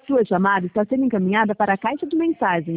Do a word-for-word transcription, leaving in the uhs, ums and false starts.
Sua chamada está sendo encaminhada para a caixa de mensagens.